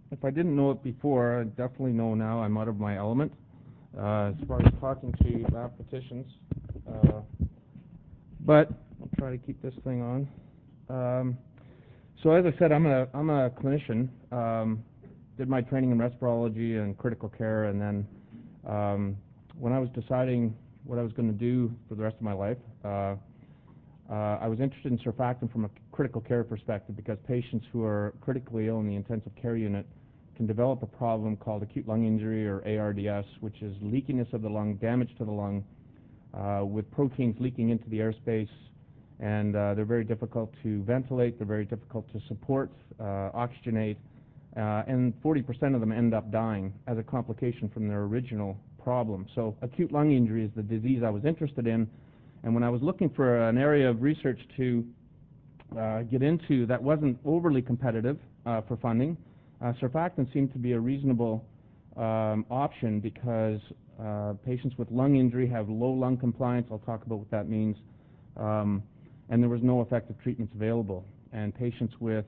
if I didn't know it before, I definitely know now I'm out of my element as far as talking to mathematicians. But I'll try to keep this thing on. So as I said, I'm a clinician. Did my training in respirology and critical care, and then when I was deciding what I was going to do for the rest of my life, I was interested in surfactant from a critical care perspective because patients who are critically ill in the intensive care unit can develop a problem called acute lung injury, or ARDS, which is leakiness of the lung, damage to the lung, with proteins leaking into the airspace, and they're very difficult to ventilate, they're very difficult to support, oxygenate, and 40% of them end up dying as a complication from their original problem. So acute lung injury is the disease I was interested in, and when I was looking for an area of research to get into that wasn't overly competitive for funding, surfactant seemed to be a reasonable option because patients with lung injury have low lung compliance. I'll talk about what that means. And there was no effective treatments available. And patients with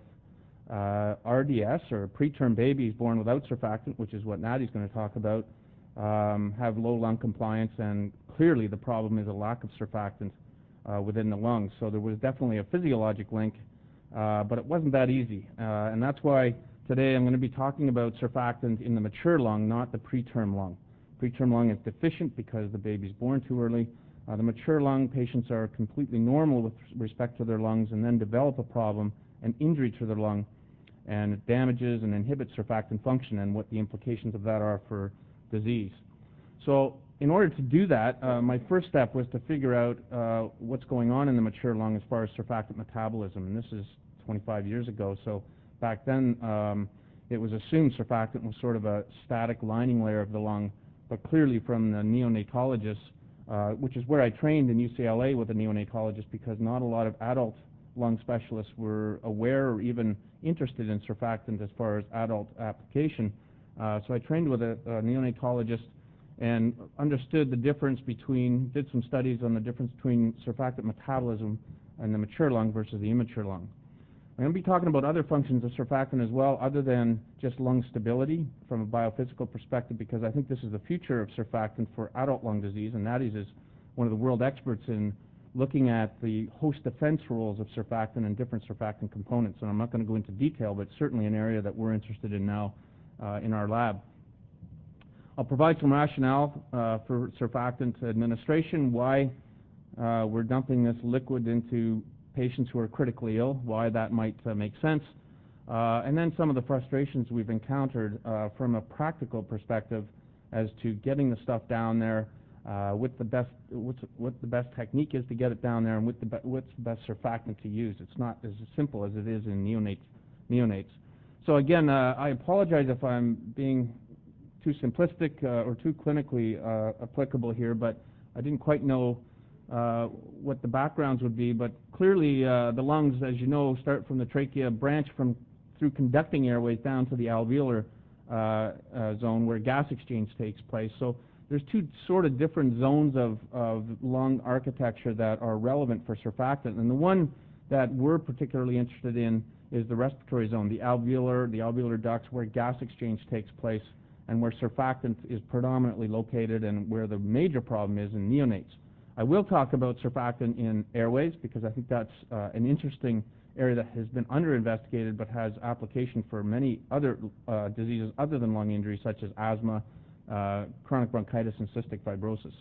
RDS, or preterm babies born without surfactant, which is what Natty's going to talk about, have low lung compliance, and clearly the problem is a lack of surfactant within the lungs. So there was definitely a physiologic link, but it wasn't that easy. And that's why today I'm going to be talking about surfactant in the mature lung, not the preterm lung. Preterm lung is deficient because the baby's born too early. The mature lung patients are completely normal with respect to their lungs and then develop a problem, an injury to their lung, and it damages and inhibits surfactant function and what the implications of that are for disease. So in order to do that, my first step was to figure out what's going on in the mature lung as far as surfactant metabolism, and this is 25 years ago. So back then it was assumed surfactant was sort of a static lining layer of the lung, but clearly from the neonatologists, which is where I trained in UCLA with a neonatologist, because not a lot of adult lung specialists were aware or even interested in surfactant as far as adult application. So I trained with a neonatologist and understood the difference between, did some studies on the difference between surfactant metabolism in the mature lung versus the immature lung. I'm going to be talking about other functions of surfactant as well, other than just lung stability from a biophysical perspective, because I think this is the future of surfactant for adult lung disease, and Natty's is one of the world experts in looking at the host defense roles of surfactant and different surfactant components. And I'm not going to go into detail, but certainly an area that we're interested in now in our lab. I'll provide some rationale for surfactant administration, why we're dumping this liquid into patients who are critically ill, why that might make sense, and then some of the frustrations we've encountered from a practical perspective as to getting the stuff down there, what the best technique is to get it down there, and what's the best surfactant to use. It's not as simple as it is in neonates. So again, I apologize if I'm being too simplistic or too clinically applicable here, but I didn't quite know what the backgrounds would be, but clearly the lungs, as you know, start from the trachea, branch through conducting airways down to the alveolar zone where gas exchange takes place. So there's two sort of different zones of lung architecture that are relevant for surfactant, and the one that we're particularly interested in is the respiratory zone, the alveolar ducts where gas exchange takes place and where surfactant is predominantly located, and where the major problem is in neonates. I will talk about surfactant in airways because I think that's an interesting area that has been under-investigated but has application for many other diseases other than lung injury, such as asthma, chronic bronchitis, and cystic fibrosis.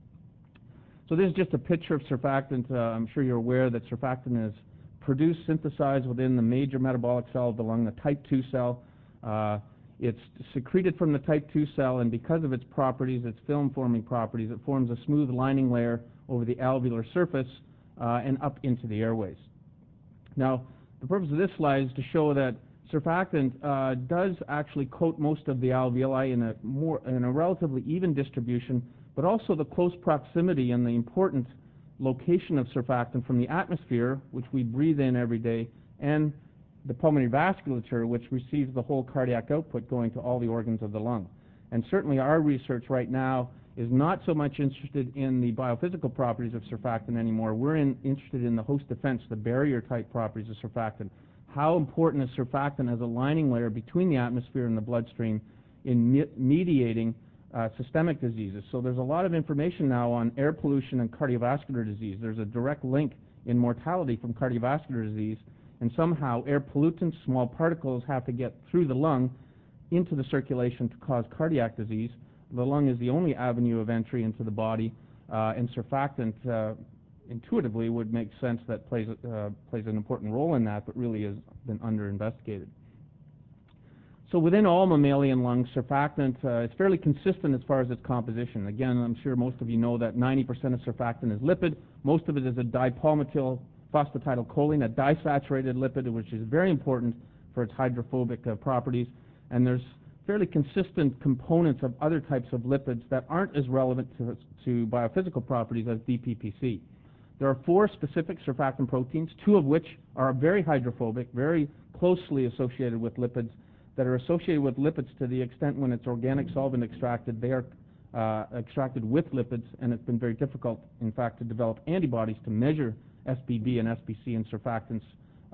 So this is just a picture of surfactant. I'm sure you're aware that surfactant is produced, synthesized within the major metabolic cell of the lung, the type 2 cell. It's secreted from the type 2 cell, and because of its properties, its film-forming properties, it forms a smooth lining layer over the alveolar surface and up into the airways. Now, the purpose of this slide is to show that surfactant does actually coat most of the alveoli in a relatively even distribution, but also the close proximity and the important location of surfactant from the atmosphere, which we breathe in every day, and the pulmonary vasculature, which receives the whole cardiac output going to all the organs of the lung. And certainly our research right now is not so much interested in the biophysical properties of surfactant anymore. We're interested in the host defense, the barrier type properties of surfactant. how important is surfactant as a lining layer between the atmosphere and the bloodstream in mediating systemic diseases. So there's a lot of information now on air pollution and cardiovascular disease. There's a direct link in mortality from cardiovascular disease, and somehow air pollutants, small particles, have to get through the lung into the circulation to cause cardiac disease. The lung is the only avenue of entry into the body, and surfactant intuitively would make sense that plays an important role in that, but really has been under-investigated. So within all mammalian lungs, surfactant is fairly consistent as far as its composition. Again, I'm sure most of you know that 90% of surfactant is lipid. Most of it is a dipalmityl phosphatidylcholine, a disaturated lipid, which is very important for its hydrophobic properties. And there's fairly consistent components of other types of lipids that aren't as relevant to biophysical properties as DPPC. There are 4 specific surfactant proteins, 2 of which are very hydrophobic, very closely associated with lipids, that are associated with lipids to the extent when it's organic solvent extracted, they are extracted with lipids, and it's been very difficult, in fact, to develop antibodies to measure SBB and SBC in surfactants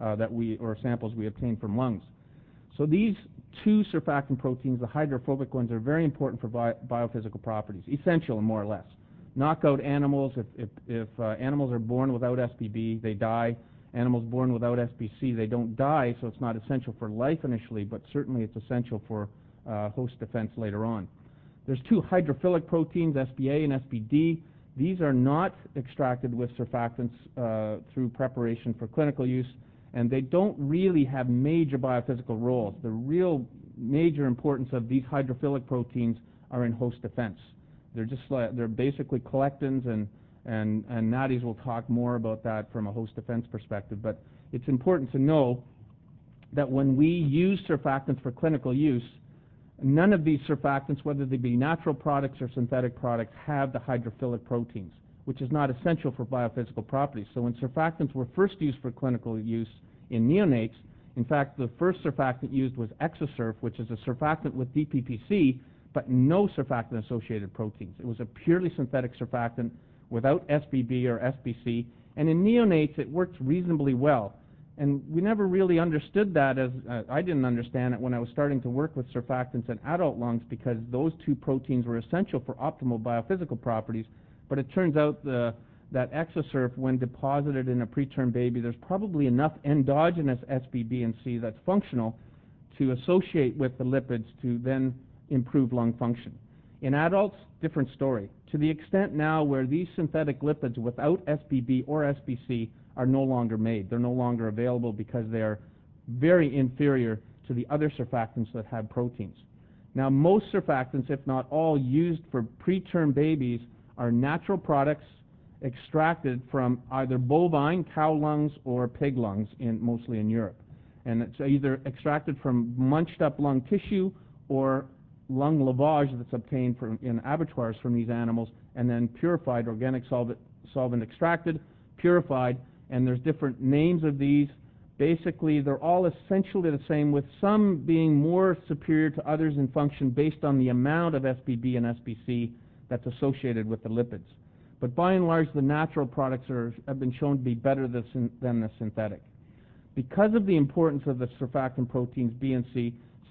or samples we obtain from lungs. So these 2 surfactant proteins, the hydrophobic ones, are very important for biophysical properties, essential more or less. Knockout animals, if animals are born without SBB, they die. Animals born without SBC, they don't die, so it's not essential for life initially, but certainly it's essential for host defense later on. There's 2 hydrophilic proteins, SBA and SBD. These are not extracted with surfactants through preparation for clinical use, and they don't really have major biophysical roles. The real major importance of these hydrophilic proteins are in host defense. They're basically collectins, and Nadi's will talk more about that from a host defense perspective. But it's important to know that when we use surfactants for clinical use, none of these surfactants, whether they be natural products or synthetic products, have the hydrophilic proteins, which is not essential for biophysical properties. So when surfactants were first used for clinical use in neonates, in fact, the first surfactant used was Exosurf, which is a surfactant with DPPC, but no surfactant-associated proteins. It was a purely synthetic surfactant without SBB or SBC, and in neonates it worked reasonably well. And we never really understood that, as I didn't understand it when I was starting to work with surfactants in adult lungs, because those 2 proteins were essential for optimal biophysical properties. But it turns out that Exosurf, when deposited in a preterm baby, there's probably enough endogenous SBB and C that's functional to associate with the lipids to then improve lung function. In adults, different story. To the extent now where these synthetic lipids without SBB or SBC are no longer made. They're no longer available because they're very inferior to the other surfactants that have proteins. Now, most surfactants, if not all, used for preterm babies are natural products extracted from either bovine, cow lungs, or pig lungs, mostly in Europe. And it's either extracted from munched up lung tissue or lung lavage that's obtained in abattoirs from these animals, and then purified, organic solvent extracted, purified, and there's different names of these. Basically, they're all essentially the same, with some being more superior to others in function based on the amount of SBB and SBC that's associated with the lipids. But by and large, the natural products have been shown to be better than the synthetic. Because of the importance of the surfactant proteins B and C,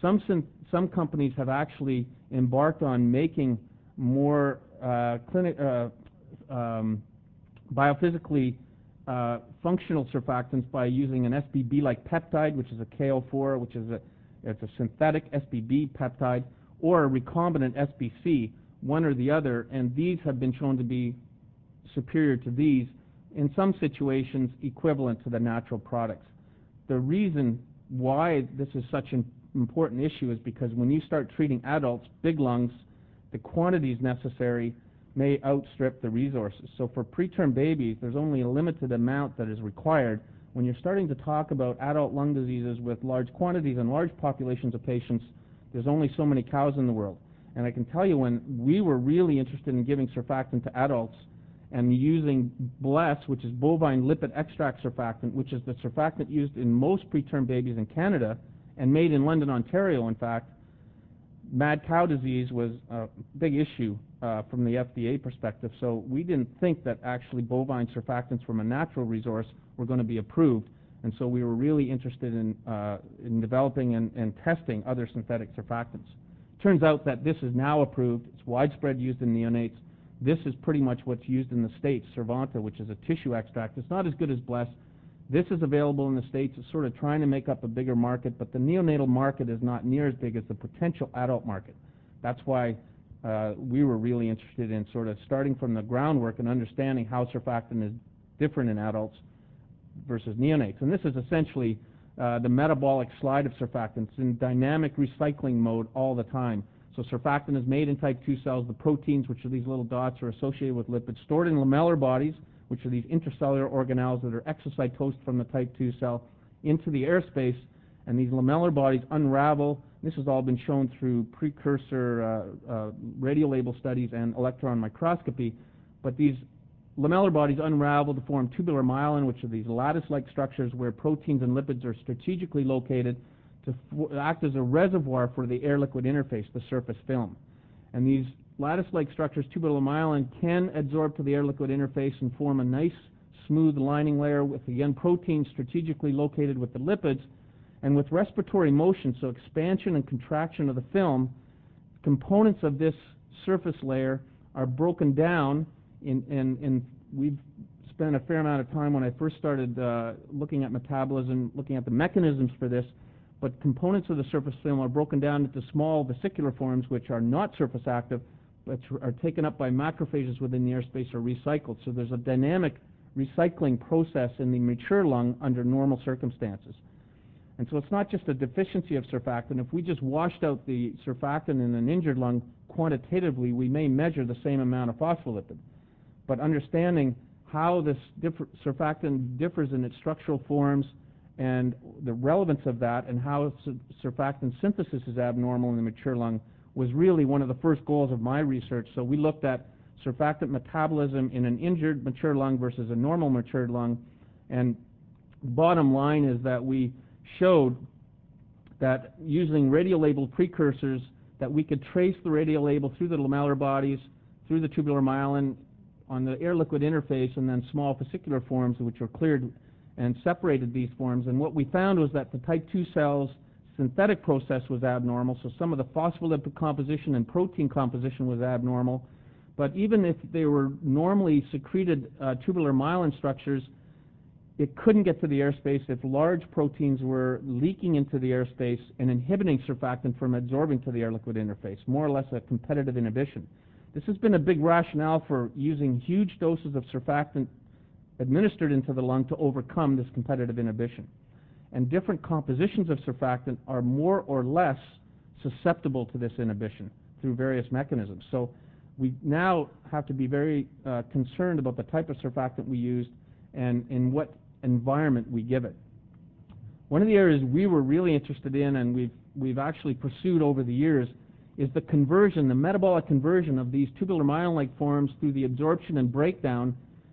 some companies have actually embarked on making more biophysically functional surfactants by using an SBB-like peptide, which is a KO4, which is it's a synthetic SBB peptide, or a recombinant SBC, one or the other, and these have been shown to be superior to these, in some situations equivalent to the natural products. The reason why this is such an important issue is because when you start treating adults, big lungs, the quantities necessary may outstrip the resources. So for preterm babies, there's only a limited amount that is required. When you're starting to talk about adult lung diseases with large quantities and large populations of patients, there's only so many cows in the world. And I can tell you, when we were really interested in giving surfactant to adults and using BLESS, which is bovine lipid extract surfactant, which is the surfactant used in most preterm babies in Canada and made in London, Ontario, in fact, mad cow disease was a big issue from the FDA perspective. So we didn't think that actually bovine surfactants from a natural resource were going to be approved. And so we were really interested in developing and testing other synthetic surfactants. Turns out that this is now approved. It's widespread used in neonates. This is pretty much what's used in the States, Cervanta, which is a tissue extract. It's not as good as Bless. This is available in the States. It's sort of trying to make up a bigger market, but the neonatal market is not near as big as the potential adult market. That's why we were really interested in sort of starting from the groundwork and understanding how surfactant is different in adults versus neonates. And this is essentially the metabolic slide of surfactants in dynamic recycling mode all the time. So surfactant is made in type 2 cells. The proteins, which are these little dots, are associated with lipids, stored in lamellar bodies, which are these intracellular organelles that are exocytosed from the type 2 cell into the airspace. And these lamellar bodies unravel. This has all been shown through precursor radiolabel studies and electron microscopy. But these lamellar bodies unravel to form tubular myelin, which are these lattice-like structures where proteins and lipids are strategically located to act as a reservoir for the air-liquid interface, the surface film. And these lattice-like structures, tubular myelin, can adsorb to the air-liquid interface and form a nice, smooth lining layer with, again, proteins strategically located with the lipids. And with respiratory motion, so expansion and contraction of the film, components of this surface layer are broken down, and we've spent a fair amount of time when I first started looking at metabolism, looking at the mechanisms for this. But components of the surface film are broken down into small vesicular forms, which are not surface active, but are taken up by macrophages within the airspace or recycled. So there's a dynamic recycling process in the mature lung under normal circumstances. And so it's not just a deficiency of surfactant. If we just washed out the surfactant in an injured lung quantitatively, we may measure the same amount of phospholipid. But understanding how this surfactant differs in its structural forms and the relevance of that and how surfactant synthesis is abnormal in the mature lung was really one of the first goals of my research. So we looked at surfactant metabolism in an injured mature lung versus a normal matured lung. And bottom line is that we showed that using radiolabeled precursors that we could trace the radiolabel through the lamellar bodies, through the tubular myelin, on the air-liquid interface, and then small vesicular forms which were cleared and separated these forms. And what we found was that the type 2 cells synthetic process was abnormal, so some of the phospholipid composition and protein composition was abnormal. But even if they were normally secreted tubular myelin structures, it couldn't get to the airspace if large proteins were leaking into the airspace and inhibiting surfactant from absorbing to the air-liquid interface, more or less a competitive inhibition. This has been a big rationale for using huge doses of surfactant administered into the lung to overcome this competitive inhibition. And different compositions of surfactant are more or less susceptible to this inhibition through various mechanisms. So we now have to be very concerned about the type of surfactant we used and in what environment we give it. One of the areas we were really interested in and we've actually pursued over the years is the conversion, the metabolic conversion of these tubular myelin-like forms through the absorption and breakdown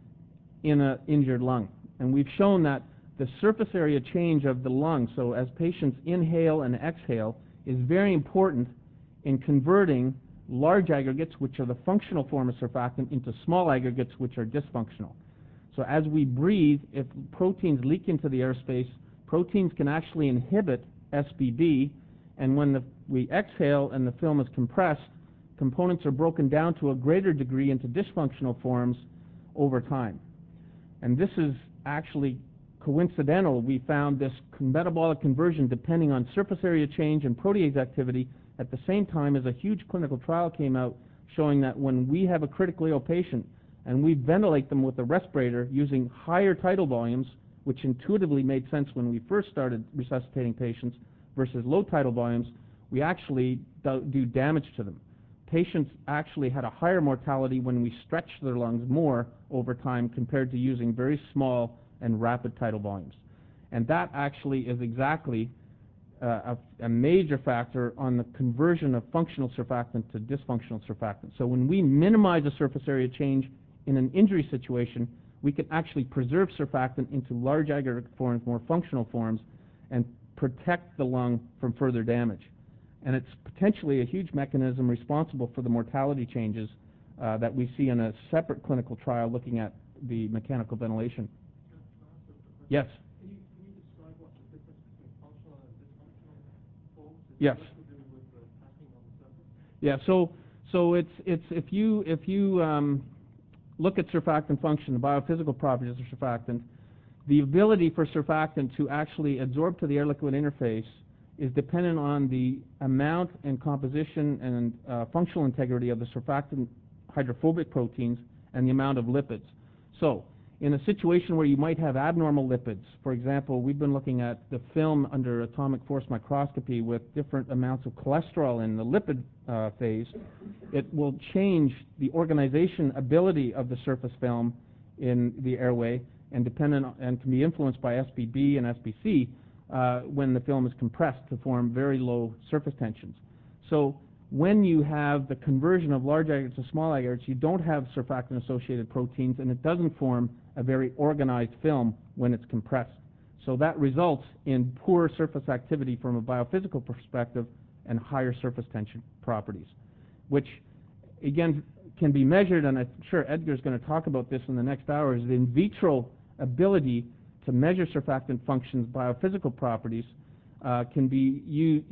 in an injured lung. And we've shown that the surface area change of the lung, so as patients inhale and exhale, is very important in converting large aggregates, which are the functional form of surfactant, into small aggregates, which are dysfunctional. So as we breathe, if proteins leak into the airspace, proteins can actually inhibit SBB, and when we exhale and the film is compressed, components are broken down to a greater degree into dysfunctional forms over time. And this is actually coincidental. We found this metabolic conversion depending on surface area change and protease activity at the same time as a huge clinical trial came out showing that when we have a critically ill patient and we ventilate them with a respirator using higher tidal volumes, which intuitively made sense when we first started resuscitating patients, versus low tidal volumes, we actually do damage to them. Patients actually had a higher mortality when we stretched their lungs more over time compared to using very small and rapid tidal volumes. And that actually is exactly a major factor on the conversion of functional surfactant to dysfunctional surfactant. So when we minimize a surface area change in an injury situation, we can actually preserve surfactant into large aggregate forms, more functional forms, and protect the lung from further damage. And it's potentially a huge mechanism responsible for the mortality changes that we see in a separate clinical trial looking at the mechanical ventilation. Yes? Can you Yes. Yeah. So it's if you look at surfactant function, the biophysical properties of surfactant, the ability for surfactant to actually absorb to the air-liquid interface is dependent on the amount and composition and functional integrity of the surfactant hydrophobic proteins and the amount of lipids. So in a situation where you might have abnormal lipids, for example, we've been looking at the film under atomic force microscopy with different amounts of cholesterol in the lipid phase, it will change the organization ability of the surface film in the airway and can be influenced by SBB and SBC when the film is compressed to form very low surface tensions. So when you have the conversion of large aggregates to small aggregates, you don't have surfactant-associated proteins, and it doesn't form a very organized film when it's compressed. So that results in poor surface activity from a biophysical perspective and higher surface tension properties, which, again, can be measured, and I'm sure Edgar's going to talk about this in the next hour, is the in vitro ability to measure surfactant functions, biophysical properties, can be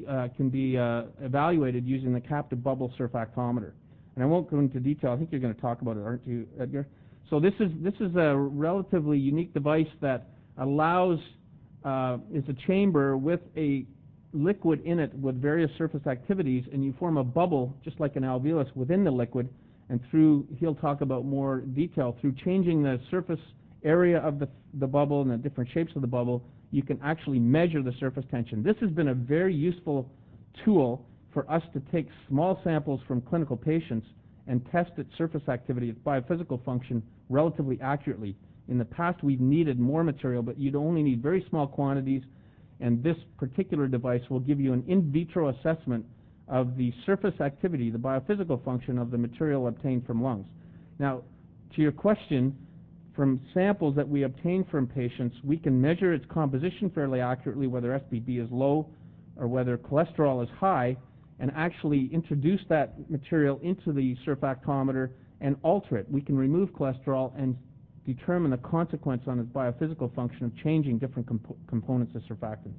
evaluated using the captive bubble surfactometer. And I won't go into detail. I think you're going to talk about it, aren't you, Edgar? So this is a relatively unique device that allows it's a chamber with a liquid in it with various surface activities, and you form a bubble just like an alveolus within the liquid. And he'll talk about more detail, through changing the surface area of the bubble and the different shapes of the bubble, you can actually measure the surface tension. This has been a very useful tool for us to take small samples from clinical patients and test its surface activity, its biophysical function, relatively accurately. In the past, we've needed more material, but you'd only need very small quantities, and this particular device will give you an in vitro assessment of the surface activity, the biophysical function of the material obtained from lungs. Now, to your question, from samples that we obtain from patients, we can measure its composition fairly accurately, whether SBB is low or whether cholesterol is high, and actually introduce that material into the surfactometer and alter it. We can remove cholesterol and determine the consequence on its biophysical function of changing different components of surfactant.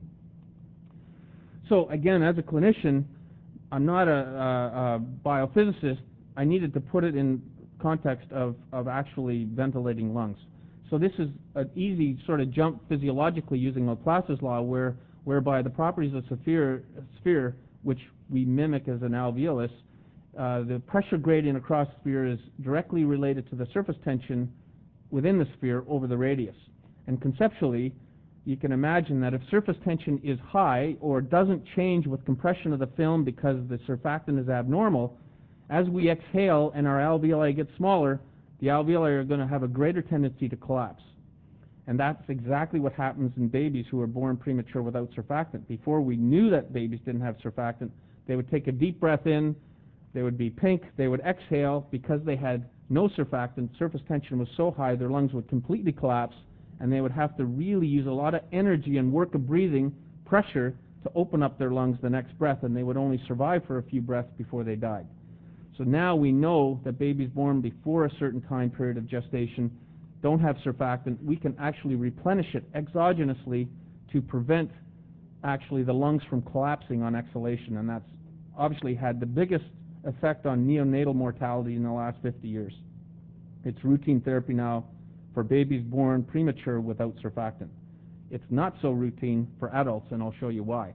So again, as a clinician, I'm not a biophysicist. I needed to put it in context of actually ventilating lungs. So this is an easy sort of jump physiologically using Laplace's law, whereby the properties of the sphere, which we mimic as an alveolus, the pressure gradient across the sphere is directly related to the surface tension within the sphere over the radius. And conceptually, you can imagine that if surface tension is high or doesn't change with compression of the film because the surfactant is abnormal, as we exhale and our alveoli get smaller, the alveoli are going to have a greater tendency to collapse. And that's exactly what happens in babies who are born premature without surfactant. Before we knew that babies didn't have surfactant, they would take a deep breath in, they would be pink, they would exhale. Because they had no surfactant, surface tension was so high, their lungs would completely collapse, and they would have to really use a lot of energy and work of breathing pressure to open up their lungs the next breath, and they would only survive for a few breaths before they died. So now we know that babies born before a certain time period of gestation don't have surfactant. We can actually replenish it exogenously to prevent actually the lungs from collapsing on exhalation, and that's obviously had the biggest effect on neonatal mortality in the last 50 years. It's routine therapy now for babies born premature without surfactant. It's not so routine for adults, and I'll show you why.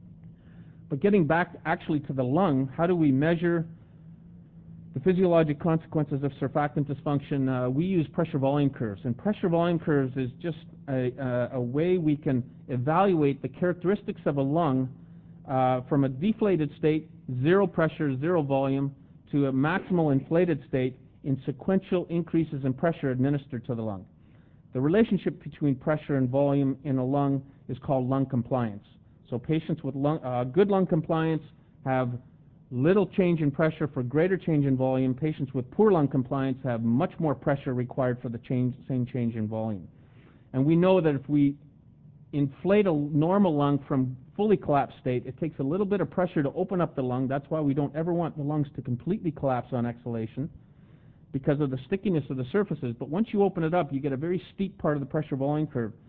But getting back actually to the lung, how do we measure the physiologic consequences of surfactant dysfunction? We use pressure volume curves, and pressure volume curves is just a way we can evaluate the characteristics of a lung from a deflated state, zero pressure, zero volume, to a maximal inflated state in sequential increases in pressure administered to the lung. The relationship between pressure and volume in a lung is called lung compliance. So patients with good lung compliance have little change in pressure for greater change in volume. Patients with poor lung compliance have much more pressure required for the same change in volume. And we know that if we inflate a normal lung from fully collapsed state, it takes a little bit of pressure to open up the lung. That's why we don't ever want the lungs to completely collapse on exhalation, because of the stickiness of the surfaces. But once you open it up, you get a very steep part of the pressure volume curve.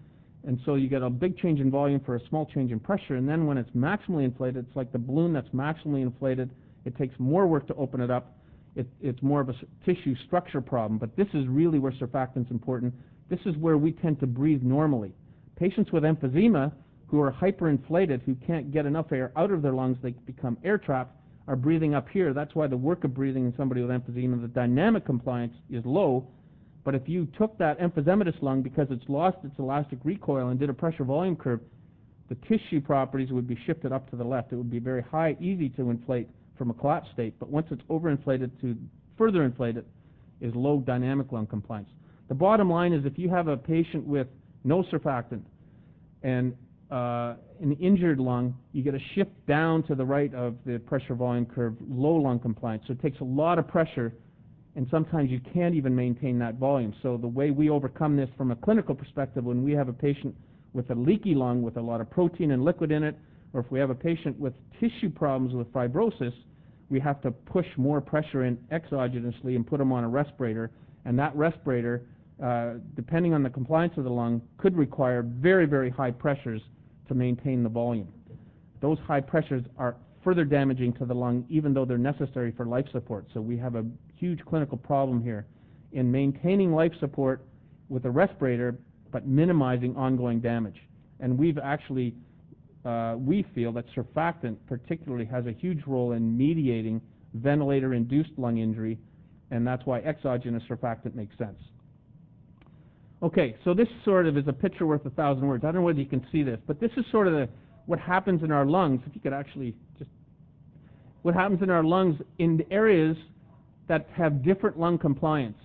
And so you get a big change in volume for a small change in pressure, and then when it's maximally inflated, it's like the balloon that's maximally inflated. It takes more work to open it up. It's more of a tissue structure problem, but this is really where surfactant's important. This is where we tend to breathe normally. Patients with emphysema who are hyperinflated, who can't get enough air out of their lungs, they become air trapped, are breathing up here. That's why the work of breathing in somebody with emphysema, the dynamic compliance is low. But if you took that emphysematous lung, because it's lost its elastic recoil, and did a pressure volume curve, the tissue properties would be shifted up to the left. It would be very high, easy to inflate from a collapsed state, but once it's overinflated, to further inflate it is low dynamic lung compliance. The bottom line is if you have a patient with no surfactant and an injured lung, you get a shift down to the right of the pressure volume curve, low lung compliance. So it takes a lot of pressure, and sometimes you can't even maintain that volume. So the way we overcome this from a clinical perspective, when we have a patient with a leaky lung with a lot of protein and liquid in it, or if we have a patient with tissue problems with fibrosis, we have to push more pressure in exogenously and put them on a respirator. And that respirator, depending on the compliance of the lung, could require very, very high pressures to maintain the volume. Those high pressures are further damaging to the lung, even though they're necessary for life support. So we have a huge clinical problem here in maintaining life support with a respirator, but minimizing ongoing damage. And we've actually we feel that surfactant particularly has a huge role in mediating ventilator-induced lung injury, and that's why exogenous surfactant makes sense. Okay, so this sort of is a picture worth 1,000 words. I don't know whether you can see this, but this is sort of what happens in our lungs. If you could actually just... What happens in our lungs in areas that have different lung compliance.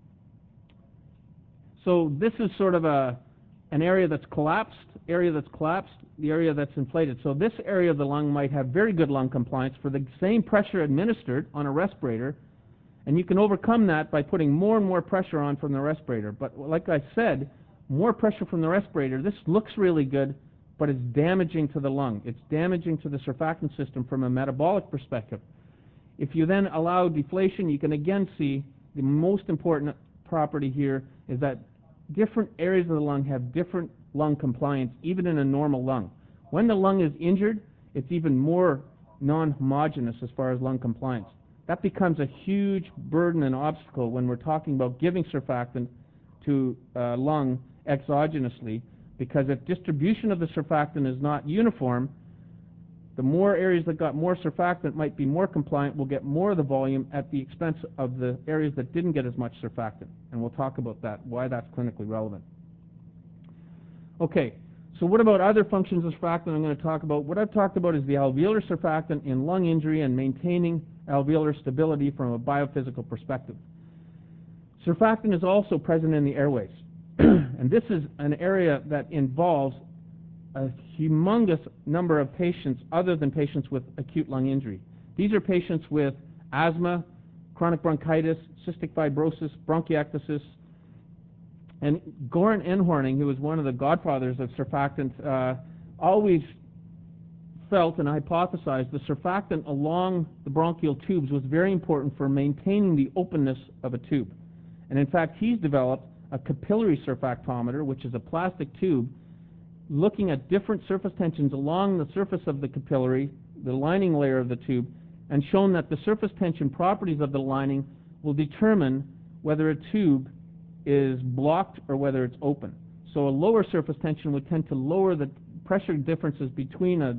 So this is sort of an area that's collapsed, the area that's inflated. So this area of the lung might have very good lung compliance for the same pressure administered on a respirator, and you can overcome that by putting more and more pressure on from the respirator. But like I said, more pressure from the respirator, this looks really good, but it's damaging to the lung. It's damaging to the surfactant system from a metabolic perspective. If you then allow deflation, you can again see the most important property here is that different areas of the lung have different lung compliance, even in a normal lung. When the lung is injured, it's even more non-homogeneous as far as lung compliance. That becomes a huge burden and obstacle when we're talking about giving surfactant to lung exogenously, because if distribution of the surfactant is not uniform, the more areas that got more surfactant might be more compliant, will get more of the volume at the expense of the areas that didn't get as much surfactant. And we'll talk about that, why that's clinically relevant. Okay, so what about other functions of surfactant I'm going to talk about? What I've talked about is the alveolar surfactant in lung injury and maintaining alveolar stability from a biophysical perspective. Surfactant is also present in the airways. And this is an area that involves a humongous number of patients other than patients with acute lung injury. These are patients with asthma, chronic bronchitis, cystic fibrosis, bronchiectasis. And Göran Enhorning, who was one of the godfathers of surfactant, always felt and hypothesized the surfactant along the bronchial tubes was very important for maintaining the openness of a tube. And in fact, he's developed a capillary surfactometer, which is a plastic tube, looking at different surface tensions along the surface of the capillary, the lining layer of the tube, and shown that the surface tension properties of the lining will determine whether a tube is blocked or whether it's open. So a lower surface tension would tend to lower the pressure differences between a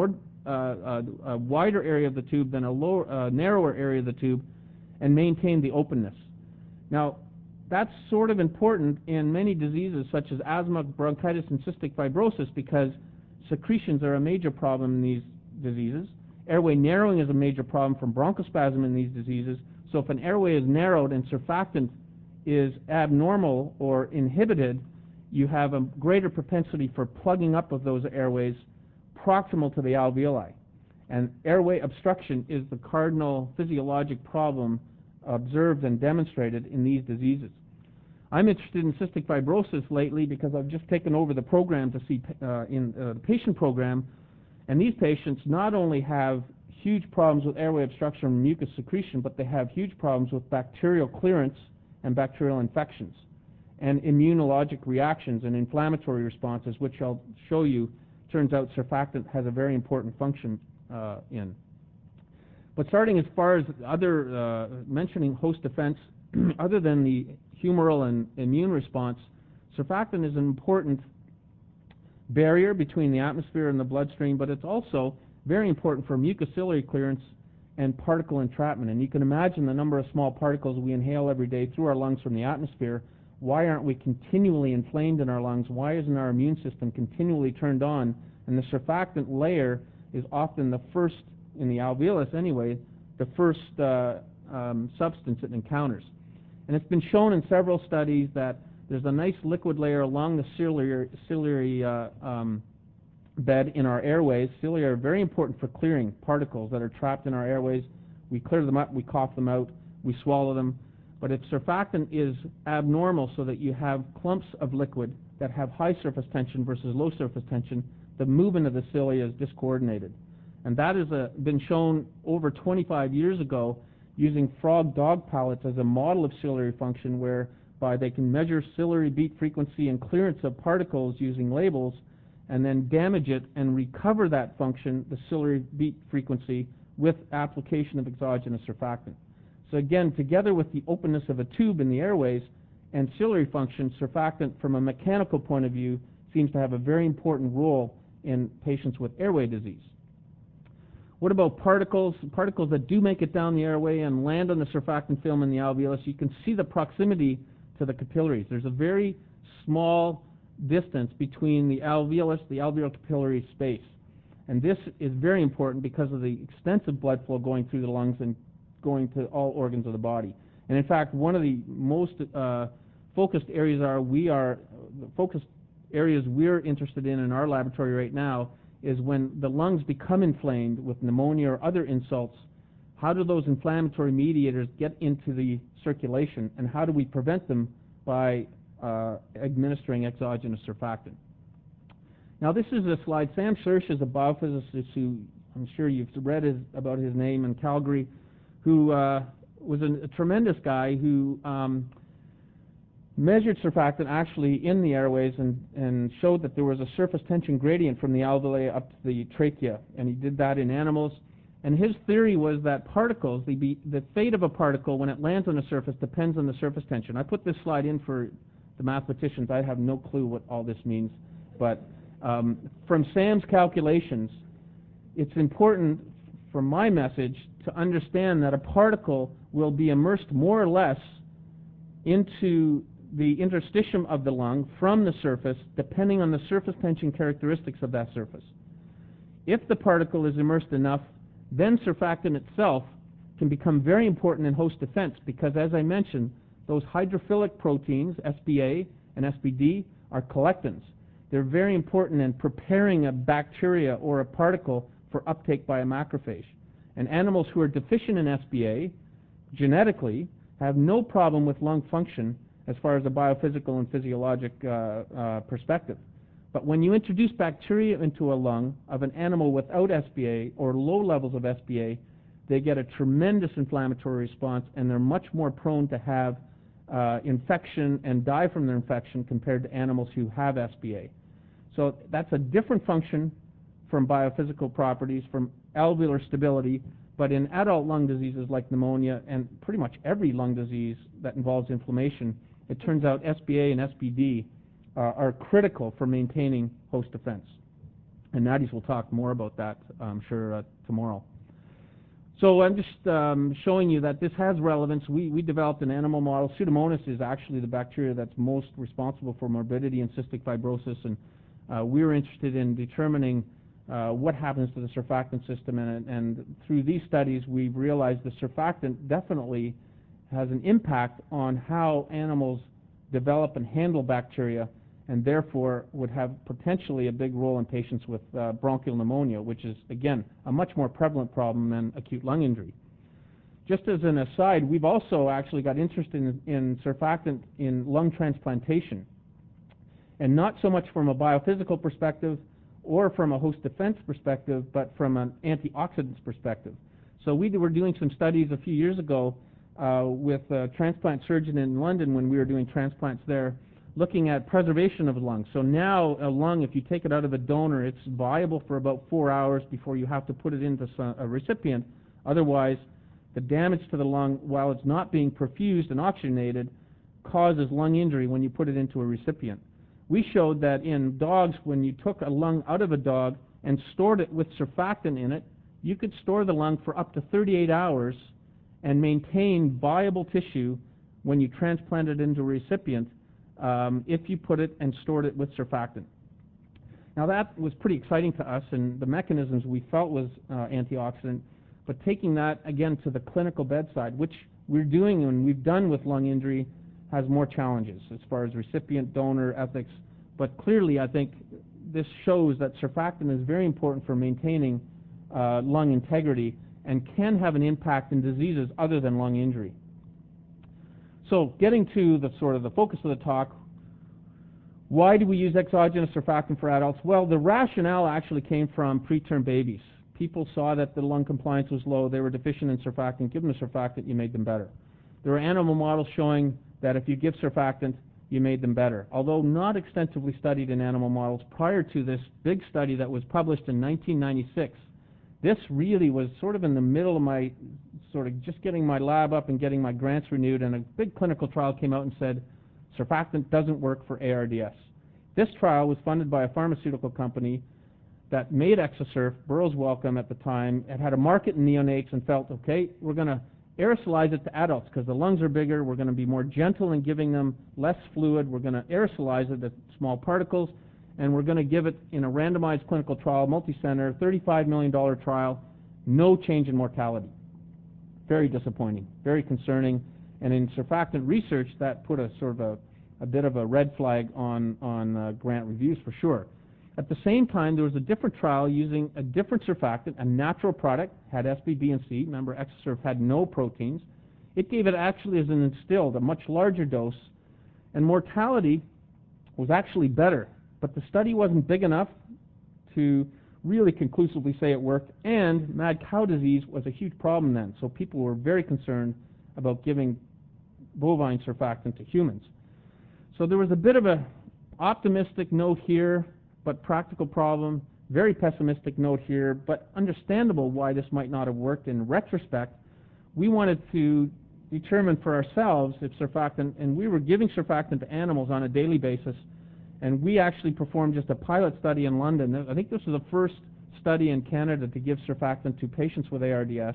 wider area of the tube than a narrower area of the tube, and maintain the openness. Now, that's sort of important in many diseases such as asthma, bronchitis, and cystic fibrosis, because secretions are a major problem in these diseases. Airway narrowing is a major problem from bronchospasm in these diseases. So if an airway is narrowed and surfactant is abnormal or inhibited, you have a greater propensity for plugging up of those airways proximal to the alveoli. And airway obstruction is the cardinal physiologic problem observed and demonstrated in these diseases. I'm interested in cystic fibrosis lately because I've just taken over the program to see in the patient program, and these patients not only have huge problems with airway obstruction and mucus secretion, but they have huge problems with bacterial clearance and bacterial infections. and immunologic reactions and inflammatory responses, which I'll show you. Turns out surfactant has a very important function in. But starting as far as other, mentioning host defense, other than the humoral and immune response, surfactant is an important barrier between the atmosphere and the bloodstream, but it's also very important for mucociliary clearance and particle entrapment. And you can imagine the number of small particles we inhale every day through our lungs from the atmosphere. Why aren't we continually inflamed in our lungs? Why isn't our immune system continually turned on? And the surfactant layer is often the first, in the alveolus anyway, the first substance it encounters. And it's been shown in several studies that there's a nice liquid layer along the ciliary bed in our airways. Cilia are very important for clearing particles that are trapped in our airways. We clear them up, we cough them out, we swallow them. But if surfactant is abnormal so that you have clumps of liquid that have high surface tension versus low surface tension, the movement of the cilia is discoordinated. And that has been shown over 25 years ago using frog dog palates as a model of ciliary function, whereby they can measure ciliary beat frequency and clearance of particles using labels and then damage it and recover that function, the ciliary beat frequency, with application of exogenous surfactant. So again, together with the openness of a tube in the airways and ciliary function, surfactant from a mechanical point of view seems to have a very important role in patients with airway disease. What about particles? Particles that do make it down the airway and land on the surfactant film in the alveolus, you can see the proximity to the capillaries. There's a very small distance between the alveolus, the alveolar capillary space. And this is very important because of the extensive blood flow going through the lungs and going to all organs of the body. And in fact, one of the most focused areas we're interested in our laboratory right now is when the lungs become inflamed with pneumonia or other insults. How do those inflammatory mediators get into the circulation, and how do we prevent them by administering exogenous surfactant? Now, this is a slide. Sam Sersch is a biophysicist who I'm sure you've read about his name in Calgary, who was a tremendous guy who measured surfactant actually in the airways and showed that there was a surface tension gradient from the alveoli up to the trachea, and he did that in animals. And his theory was that particles, the fate of a particle when it lands on a surface depends on the surface tension. I put this slide in for the mathematicians. I have no clue what all this means, but from Sam's calculations, it's important for my message to understand that a particle will be immersed more or less into the interstitium of the lung from the surface, depending on the surface tension characteristics of that surface. If the particle is immersed enough, then surfactant itself can become very important in host defense, because as I mentioned, those hydrophilic proteins, SBA and SBD, are collectins. They're very important in preparing a bacteria or a particle for uptake by a macrophage. And animals who are deficient in SBA genetically have no problem with lung function as far as a biophysical and physiologic perspective. But when you introduce bacteria into a lung of an animal without SBA or low levels of SBA, they get a tremendous inflammatory response, and they're much more prone to have infection and die from their infection compared to animals who have SBA. So that's a different function from biophysical properties, from alveolar stability, but in adult lung diseases like pneumonia and pretty much every lung disease that involves inflammation, it turns out SBA and SBD are critical for maintaining host defense. And Nadies will talk more about that, I'm sure, tomorrow. So I'm just showing you that this has relevance. We developed an animal model. Pseudomonas is actually the bacteria that's most responsible for morbidity and cystic fibrosis, and we were interested in determining what happens to the surfactant system, and through these studies we've realized the surfactant definitely has an impact on how animals develop and handle bacteria, and therefore would have potentially a big role in patients with bronchial pneumonia, which is, again, a much more prevalent problem than acute lung injury. Just as an aside, we've also actually got interested in surfactant in lung transplantation, and not so much from a biophysical perspective or from a host defense perspective, but from an antioxidants perspective. So we were doing some studies a few years ago with a transplant surgeon in London when we were doing transplants there, looking at preservation of the lung. So now a lung, if you take it out of a donor, it's viable for about 4 hours before you have to put it into a recipient. Otherwise, the damage to the lung, while it's not being perfused and oxygenated, causes lung injury when you put it into a recipient. We showed that in dogs, when you took a lung out of a dog and stored it with surfactant in it, you could store the lung for up to 38 hours and maintain viable tissue when you transplant it into a recipient if you put it and stored it with surfactant. Now that was pretty exciting to us, and the mechanisms we felt was antioxidant, but taking that again to the clinical bedside, which we're doing and we've done with lung injury, has more challenges as far as recipient donor ethics. But clearly I think this shows that surfactant is very important for maintaining lung integrity and can have an impact in diseases other than lung injury. So getting to the sort of the focus of the talk, why do we use exogenous surfactant for adults? Well, the rationale actually came from preterm babies. People saw that the lung compliance was low, they were deficient in surfactant. Give them a surfactant, you made them better. There were animal models showing that if you give surfactant, you made them better. Although not extensively studied in animal models prior to this big study that was published in 1996, this really was sort of in the middle of my sort of just getting my lab up and getting my grants renewed, and a big clinical trial came out and said surfactant doesn't work for ARDS. This trial was funded by a pharmaceutical company that made Exosurf, Burroughs Wellcome at the time. It had a market in neonates and felt, okay, we're going to aerosolize it to adults because the lungs are bigger. We're going to be more gentle in giving them less fluid. We're going to aerosolize it at small particles, and we're going to give it in a randomized clinical trial, multi-center, $35 million trial, no change in mortality. Very disappointing, very concerning. And in surfactant research, that put a sort of a bit of a red flag on grant reviews for sure. At the same time, there was a different trial using a different surfactant, a natural product, had SB, B, and C. Remember, Exosurf had no proteins. It gave it actually as an instilled, a much larger dose, and mortality was actually better. But the study wasn't big enough to really conclusively say it worked, and mad cow disease was a huge problem then, so people were very concerned about giving bovine surfactant to humans. So there was a bit of an optimistic note here, but practical problem, very pessimistic note here, but understandable why this might not have worked in retrospect. We wanted to determine for ourselves if surfactant, and we were giving surfactant to animals on a daily basis, and we actually performed just a pilot study in London. I think this was the first study in Canada to give surfactant to patients with ARDS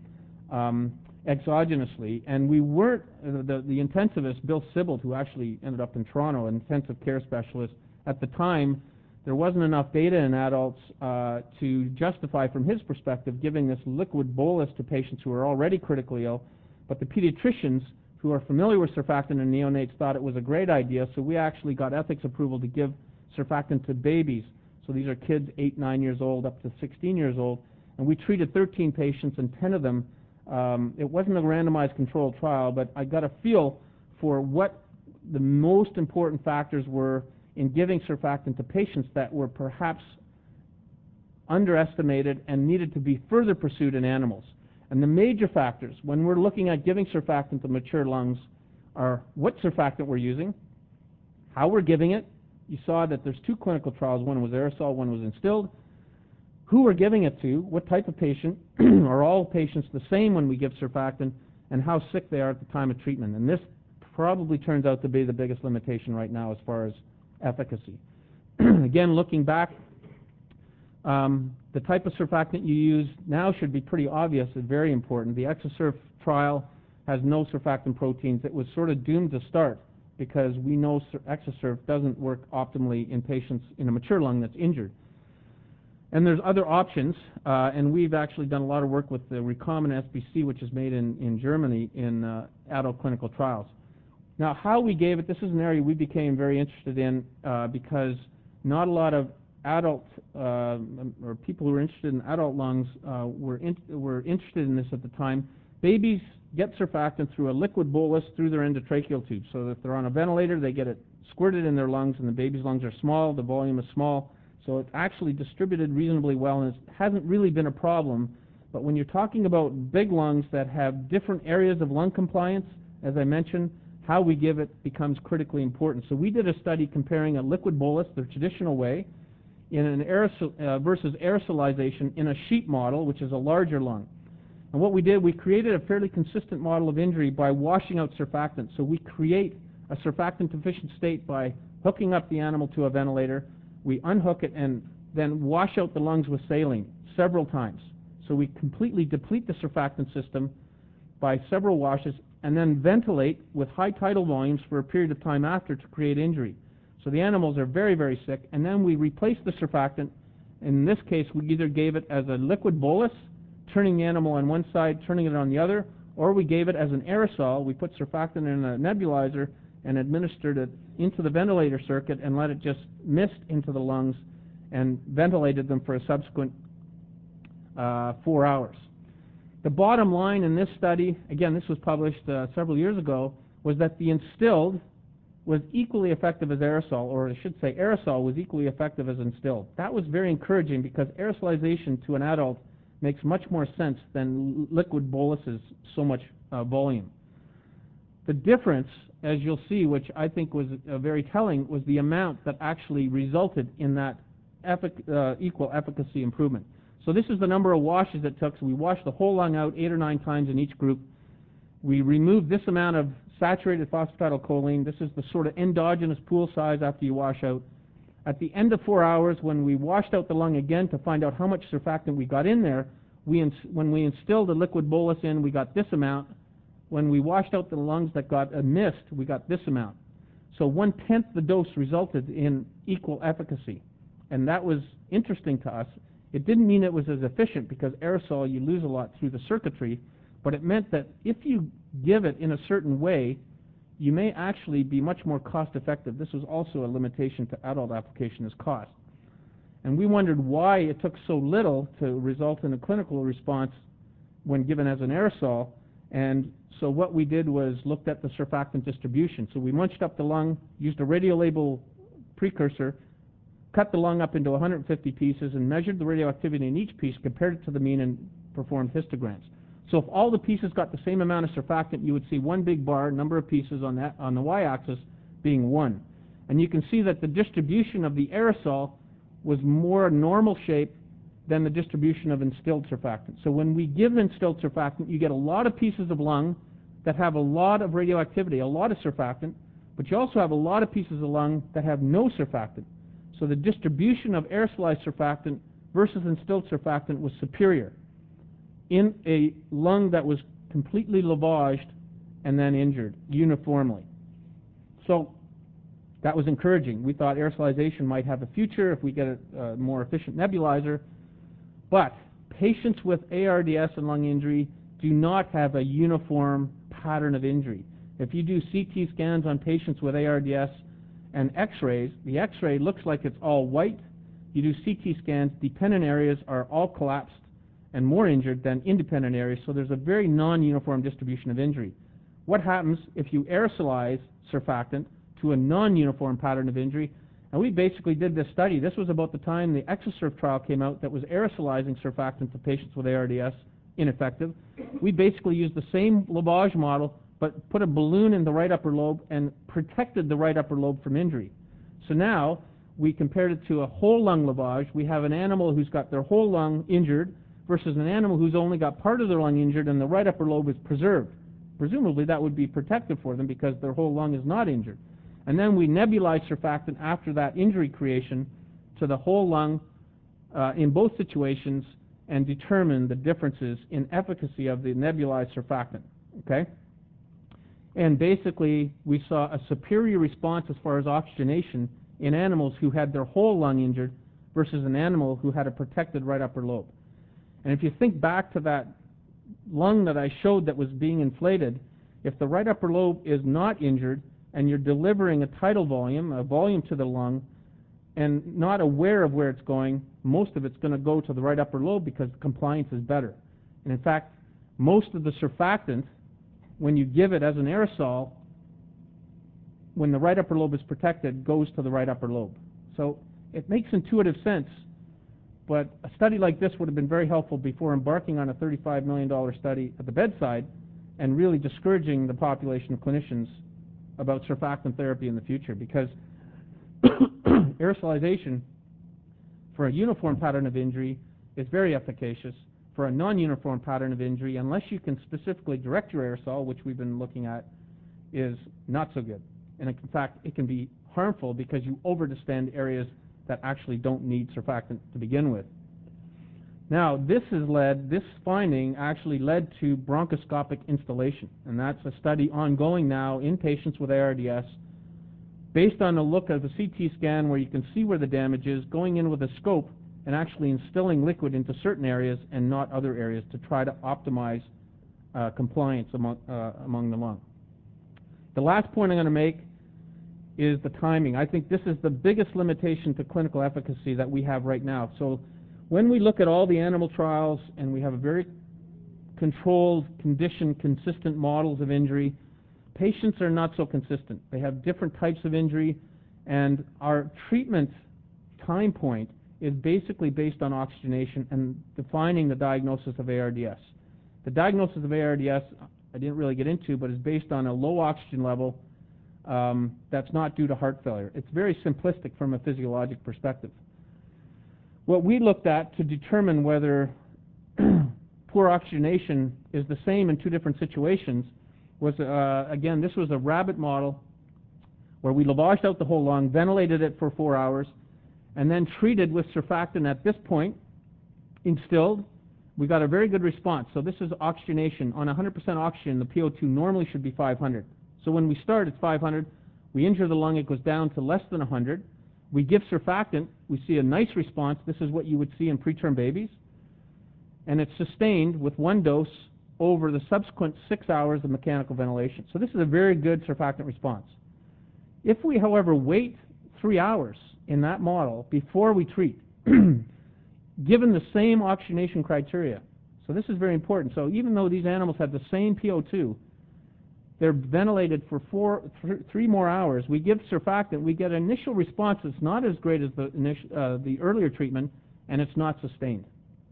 exogenously, and we weren't, the intensivist, Bill Sibbald, who actually ended up in Toronto, an intensive care specialist, at the time, there wasn't enough data in adults to justify, from his perspective, giving this liquid bolus to patients who are already critically ill. But the pediatricians who are familiar with surfactant in neonates thought it was a great idea, so we actually got ethics approval to give surfactant to babies. So these are kids 8, 9 years old up to 16 years old. And we treated 13 patients, and 10 of them, it wasn't a randomized controlled trial, but I got a feel for what the most important factors were in giving surfactant to patients that were perhaps underestimated and needed to be further pursued in animals. And the major factors when we're looking at giving surfactant to mature lungs are what surfactant we're using, how we're giving it. You saw that there's 2 clinical trials, one was aerosol, one was instilled. Who we're giving it to, what type of patient, are all patients the same when we give surfactant, and how sick they are at the time of treatment. And this probably turns out to be the biggest limitation right now as far as efficacy. Again, looking back, the type of surfactant you use now should be pretty obvious and very important. The Exosurf trial has no surfactant proteins. It was sort of doomed to start because we know Exosurf doesn't work optimally in patients in a mature lung that's injured. And there's other options, and we've actually done a lot of work with the recombinant SBC, which is made in Germany in adult clinical trials. Now, how we gave it, this is an area we became very interested in because not a lot of adult or people who were interested in adult lungs were interested in this at the time. Babies get surfactant through a liquid bolus through their endotracheal tube. So if they're on a ventilator, they get it squirted in their lungs, and the baby's lungs are small, the volume is small, so it's actually distributed reasonably well, and it hasn't really been a problem. But when you're talking about big lungs that have different areas of lung compliance, as I mentioned, how we give it becomes critically important. So we did a study comparing a liquid bolus, the traditional way, in an versus aerosolization in a sheep model, which is a larger lung. And what we did, we created a fairly consistent model of injury by washing out surfactant. So we create a surfactant-deficient state by hooking up the animal to a ventilator. We unhook it and then wash out the lungs with saline several times. So we completely deplete the surfactant system by several washes and then ventilate with high tidal volumes for a period of time after to create injury. So the animals are very, very sick, and then we replace the surfactant. In this case, we either gave it as a liquid bolus, turning the animal on one side, turning it on the other, or we gave it as an aerosol. We put surfactant in a nebulizer and administered it into the ventilator circuit and let it just mist into the lungs and ventilated them for a subsequent 4 hours. The bottom line in this study, again, this was published several years ago, was that the instilled was equally effective as aerosol, or I should say aerosol was equally effective as instilled. That was very encouraging because aerosolization to an adult makes much more sense than liquid boluses, so much volume. The difference, as you'll see, which I think was very telling, was the amount that actually resulted in that equal efficacy improvement. So this is the number of washes it took. So we washed the whole lung out 8 or 9 times in each group. We removed this amount of saturated phosphatidylcholine. This is the sort of endogenous pool size after you wash out. At the end of 4 hours, when we washed out the lung again to find out how much surfactant we got in there, when we instilled a liquid bolus in, we got this amount. When we washed out the lungs that got a mist, we got this amount. So 1/10 the dose resulted in equal efficacy. And that was interesting to us. It didn't mean it was as efficient because aerosol, you lose a lot through the circuitry, but it meant that if you give it in a certain way, you may actually be much more cost effective. This was also a limitation to adult application, is cost. And we wondered why it took so little to result in a clinical response when given as an aerosol. And so what we did was looked at the surfactant distribution. So we munched up the lung, used a radiolabel precursor, cut the lung up into 150 pieces and measured the radioactivity in each piece, compared it to the mean, and performed histograms. So if all the pieces got the same amount of surfactant, you would see one big bar, number of pieces on the y-axis being 1. And you can see that the distribution of the aerosol was more normal shape than the distribution of instilled surfactant. So when we give instilled surfactant, you get a lot of pieces of lung that have a lot of radioactivity, a lot of surfactant, but you also have a lot of pieces of lung that have no surfactant. So the distribution of aerosolized surfactant versus instilled surfactant was superior in a lung that was completely lavaged and then injured uniformly. So that was encouraging. We thought aerosolization might have a future if we get a more efficient nebulizer. But patients with ARDS and lung injury do not have a uniform pattern of injury. If you do CT scans on patients with ARDS and X-rays, the X-ray looks like it's all white. You do CT scans, dependent areas are all collapsed and more injured than independent areas, so there's a very non-uniform distribution of injury. What happens if you aerosolize surfactant to a non-uniform pattern of injury? And we basically did this study. This was about the time the ExoSurf trial came out that was aerosolizing surfactant to patients with ARDS, ineffective. We basically used the same lavage model, but put a balloon in the right upper lobe and protected the right upper lobe from injury. So now we compared it to a whole lung lavage. We have an animal who's got their whole lung injured versus an animal who's only got part of their lung injured and the right upper lobe is preserved. Presumably that would be protective for them because their whole lung is not injured. And then we nebulized surfactant after that injury creation to the whole lung in both situations and determined the differences in efficacy of the nebulized surfactant. Okay? And basically, we saw a superior response as far as oxygenation in animals who had their whole lung injured versus an animal who had a protected right upper lobe. And if you think back to that lung that I showed that was being inflated, if the right upper lobe is not injured and you're delivering a tidal volume, a volume to the lung, and not aware of where it's going, most of it's going to go to the right upper lobe because compliance is better. And in fact, most of the surfactant, when you give it as an aerosol, when the right upper lobe is protected, goes to the right upper lobe. So it makes intuitive sense, but a study like this would have been very helpful before embarking on a $35 million study at the bedside and really discouraging the population of clinicians about surfactant therapy in the future, because aerosolization for a uniform pattern of injury is very efficacious. For a non-uniform pattern of injury, unless you can specifically direct your aerosol, which we've been looking at, is not so good. And in fact, it can be harmful because you overdistend areas that actually don't need surfactant to begin with. Now, this finding actually led to bronchoscopic installation, and that's a study ongoing now in patients with ARDS, based on a look at the CT scan where you can see where the damage is, going in with a scope and actually instilling liquid into certain areas and not other areas to try to optimize compliance among the lung. The last point I'm going to make is the timing. I think this is the biggest limitation to clinical efficacy that we have right now. So when we look at all the animal trials and we have a very controlled, conditioned, consistent models of injury, patients are not so consistent. They have different types of injury, and our treatment time point is basically based on oxygenation and defining the diagnosis of ARDS. The diagnosis of ARDS, I didn't really get into, but is based on a low oxygen level that's not due to heart failure. It's very simplistic from a physiologic perspective. What we looked at to determine whether poor oxygenation is the same in two different situations was, again, this was a rabbit model where we lavaged out the whole lung, ventilated it for 4 hours, and then treated with surfactant at this point, instilled. We got a very good response. So this is oxygenation. On 100% oxygen, the PO2 normally should be 500. So when we start, it's 500. We injure the lung, it goes down to less than 100. We give surfactant. We see a nice response. This is what you would see in preterm babies. And it's sustained with one dose over the subsequent 6 hours of mechanical ventilation. So this is a very good surfactant response. If we, however, wait 3 hours in that model before we treat, given the same oxygenation criteria, so this is very important. So even though these animals have the same PO2, they're ventilated for 3 more hours. We give surfactant. We get an initial response that's not as great as the earlier treatment, and it's not sustained.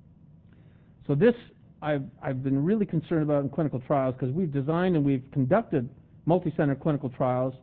So this I've been really concerned about in clinical trials, because we've designed and we've conducted multi-center clinical trials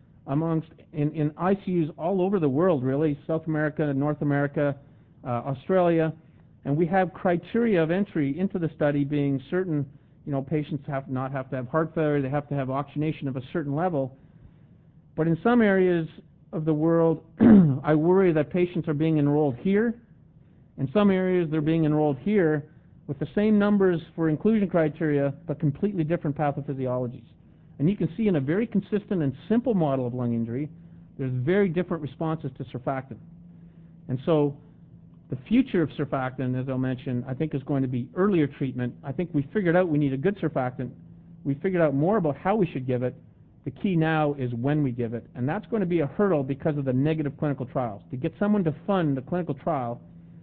in ICUs all over the world, really, South America, North America, Australia, and we have criteria of entry into the study being certain, patients not have to have heart failure, they have to have oxygenation of a certain level. But in some areas of the world, I worry that patients are being enrolled here. In some areas, they're being enrolled here with the same numbers for inclusion criteria, but completely different pathophysiologies. And you can see in a very consistent and simple model of lung injury, there's very different responses to surfactant. And so the future of surfactant, as I'll mention, I think is going to be earlier treatment. I think we figured out we need a good surfactant. We figured out more about how we should give it. The key now is when we give it. And that's going to be a hurdle because of the negative clinical trials. To get someone to fund a clinical trial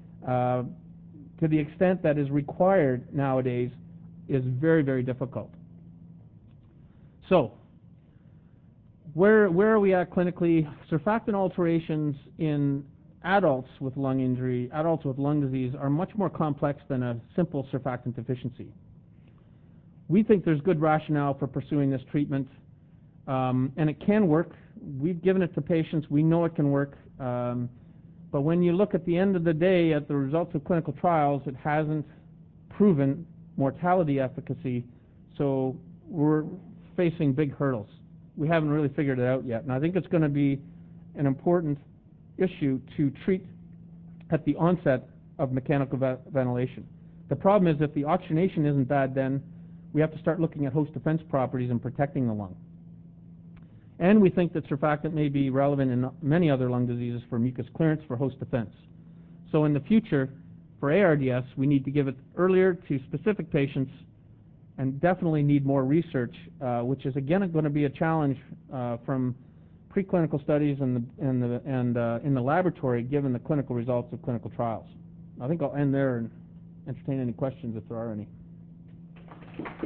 to the extent that is required nowadays is very, very difficult. So, where are we at clinically? Surfactant alterations in adults with lung injury, adults with lung disease, are much more complex than a simple surfactant deficiency. We think there's good rationale for pursuing this treatment, and it can work. We've given it to patients. We know it can work. But when you look at the end of the day at the results of clinical trials, it hasn't proven mortality efficacy, so we're facing big hurdles. We haven't really figured it out yet, and I think it's going to be an important issue to treat at the onset of mechanical ventilation. The problem is if the oxygenation isn't bad, then we have to start looking at host defense properties and protecting the lung. And we think that surfactant may be relevant in many other lung diseases for mucus clearance, for host defense. So in the future, for ARDS, we need to give it earlier to specific patients and definitely need more research, which is again going to be a challenge from preclinical studies and in the laboratory, given the clinical results of clinical trials. I think I'll end there and entertain any questions if there are any.